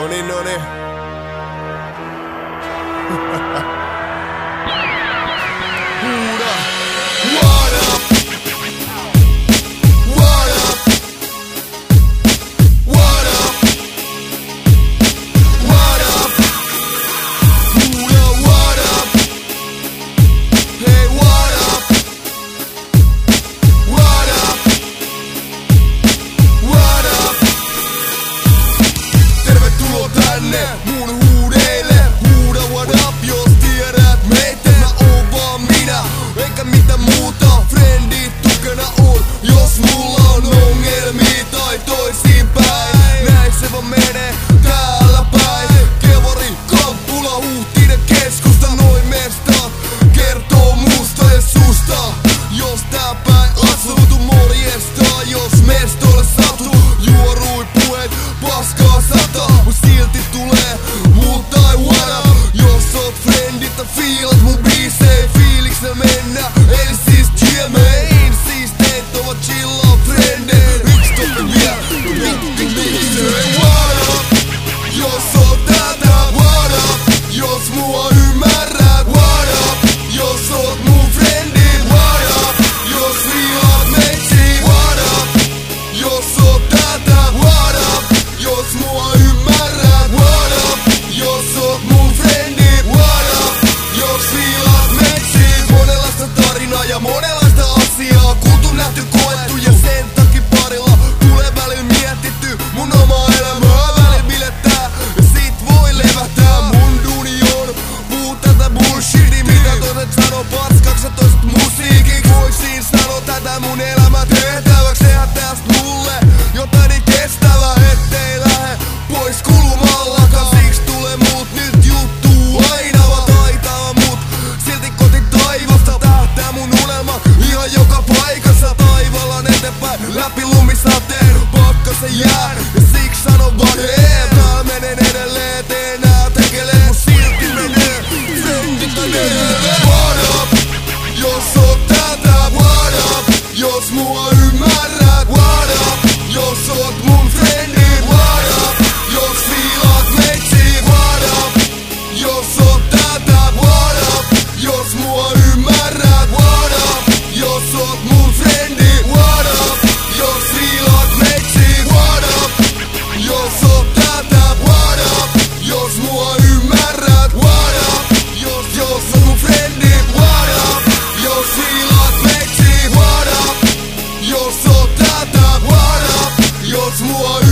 Noni. Huuda. What up? What up? What up? What up? Huuda, what up? Hey, what up? What up? What up? Tervetuloa tänne mun huudeille. Huuda what up, jos tiedät meitä. Mä oon vaan minä, eikä mitään muuta. Frendit tukena on, jos mulla on ongelmia tai toisinpäin. Näin se vaan menee täällä päin. Kevari, Kampula, Huhtinen keskusta. Noin mestat kertoo musta ja susta. Jos tää päin asutu morjesta. Jos mestolle satu, juorui puheet, paskaa sata. Mut silti tulee muut tai what up. Jos oot frendit ja fiilat mun biisei, fiiliksel mennä. Eli siis GMAin siisteet ovat chillaa frendei. Yks topi vielä, vittu miksei. What up? Jos oot täältä, what up? Jos mua ymmärrät, what up? Jos oot mun frendit, what up? Jos fiilat meitsi, what up? Jos oot täältä, what up? Jos mua ymmärrät, what up? Jos oot mun frendit, what up? Jos fiilat meitsi. Monenlaista tarinaa ja monenlaista asiaa. Kuultu, nähty, koettu ja sen takia parilla tulee välillä mietitty mun omaa elämää. Välillä bilettää ja sit voi levähtää. Mun duuni on puhuu tätä bullshitia. Mitä toiset sanoo paskaks ja toiset musiikiksi. Voisin sanoa tätä mun elämän tehtäväks. Tehdä tästä mulle jotain niin kestävää, ettei lähe pois kulumallakaan. Siksi tulee mut nyt juttuu aina vaan taitava mut silti koti taivasta. Tähtää mun unelma ihan joka paikassa. Taivallaan eteenpäin läpi lumisateen. Pakkasen jään ja siksi sanon vaan hei. Täällä menen edelleen, teen nää tekelee. Mut silti menee frendit edelleen. What up? Jos oot täältä, what up? Jos mua ymmärrät, what up? Jos oot mun frendit, what up? Jos fiilat meitsi, what up? Jos oot täältä, what up? Jos mua ymmärrät, what up? Jos oot mun frendit, what up? Jos fiilat meitsi, what up? Jos oot täältä, what up? Jos mua ymmärrät, what up? Jos oot mun frendit, what up? Jos fiilat meitsi, what up? Jos oot täältä, what up? Jos mua